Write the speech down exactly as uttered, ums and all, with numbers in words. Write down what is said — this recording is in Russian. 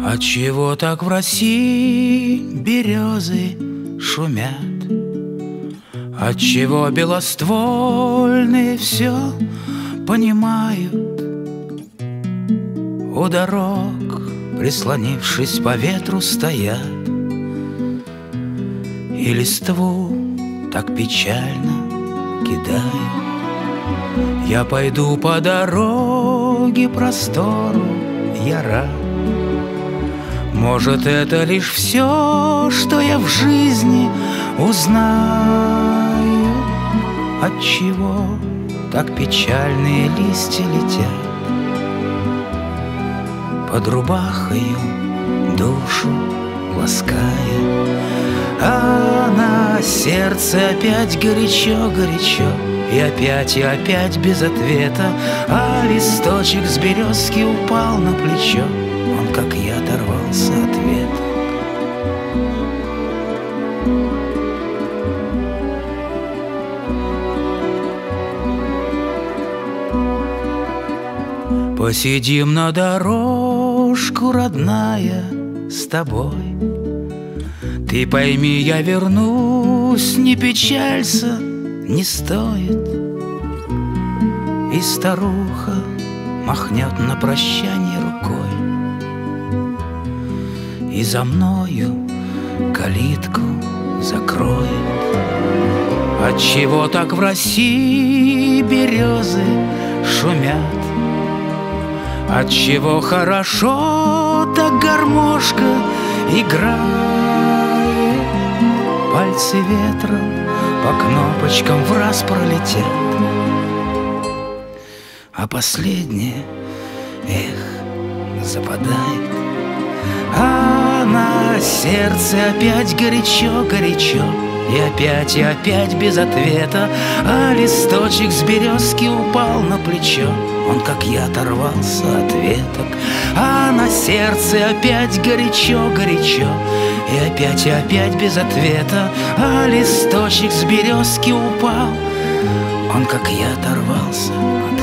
Отчего так в России березы шумят? Отчего белоствольные все понимают? У дорог, прислонившись по ветру, стоят и листву так печально кидают. Я пойду по дороге простору, я рад. Может, это лишь все, что я в жизни узнаю. Отчего так печальные листья летят под рубахою, душу лаская, а на сердце опять горячо-горячо. И опять, и опять без ответа, а листочек с березки упал на плечо. Он, как я, оторвался от веток. Посидим на дорожку, родная, с тобой. Ты пойми, я вернусь, не печалься, не стоит. И старуха махнет на прощание рукой, и за мною калитку закроет. Отчего так в России березы шумят? Отчего хорошо так гармошка играет? Пальцы ветром по кнопочкам в раз пролетят, а последнее, эх, западает. А на сердце опять горячо-горячо, и опять, и опять без ответа, а листочек с березки упал на плечо. Он, как я, оторвался от веток. А на сердце опять горячо-горячо, и опять, и опять без ответа, а листочек с березки упал. Он, как я, оторвался от